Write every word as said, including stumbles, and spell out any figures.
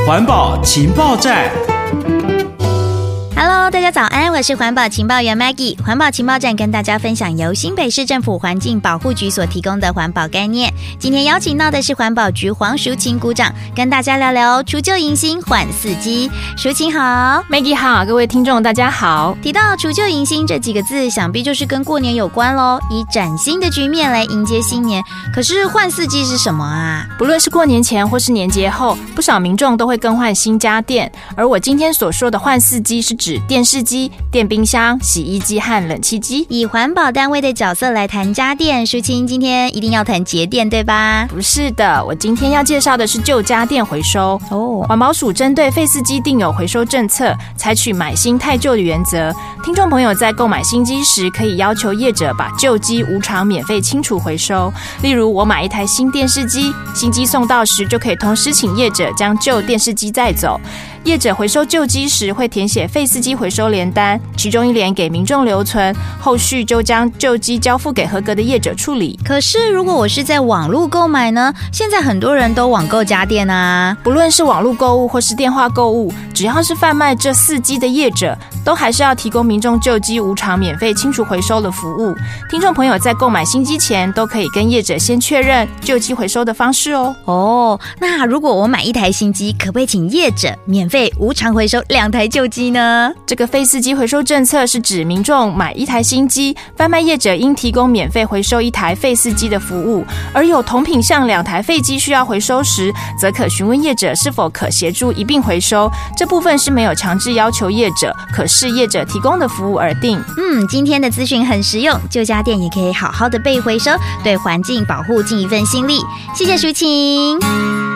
环保情报站。 Hello， 大家早安，我是环保情报员 Maggie。环保情报站跟大家分享由新北市政府环境保护局所提供的环保概念。今天邀请到的是环保局黄淑琴股长，跟大家聊聊除旧迎新换四季。淑琴好。 Maggie 好，各位听众大家好。 提到除旧迎新这几个字，想必就是跟过年有关咯，以崭新的局面来迎接新年。可是换四季是什么啊？ 不论是过年前或是年节后，不少民众都会更换新家电，而我今天所说的换四季是指电视机、电冰箱、洗衣机和冷气机。 以环保单位的角色来谈家电，淑琴今天一定要谈节电对吧？ 不是的，我今天要介绍的是旧家电回收。哦，环保署针对废四机定有回收政策，采取买新汰旧的原则。听众朋友在购买新机时，可以要求业者把旧机无偿免费清除回收。例如我买一台新电视机，新机送到时就可以同时请业者将旧电视机载走。业者回收旧机时会填写废四机回收联单，其中一联给民众留存，后续就将旧机交付给合格的业者处理。 可是如果我是在网络购买呢？现在很多人都网购家电啊， 不论是网络购物或是电话购物，只要是贩卖这四机的业者，都还是要提供民众旧机无偿免费清除回收的服务。听众朋友在购买新机前，都可以跟业者先确认旧机回收的方式哦。 哦，那如果我买一台新机，可不可以请业者免费无偿回收两台旧机呢？ 这个废四机回收政策是指民众买一台新机，贩卖业者应提供免费回收一台废四机的服务，而有同品项两台废机需要回收时，则可询问业者是否可协助一并回收。这部分是没有强制要求业者，可视业者提供的服务而定。 嗯，今天的资讯很实用，旧家电也可以好好的被回收，对环境保护尽一份心力。谢谢淑琴。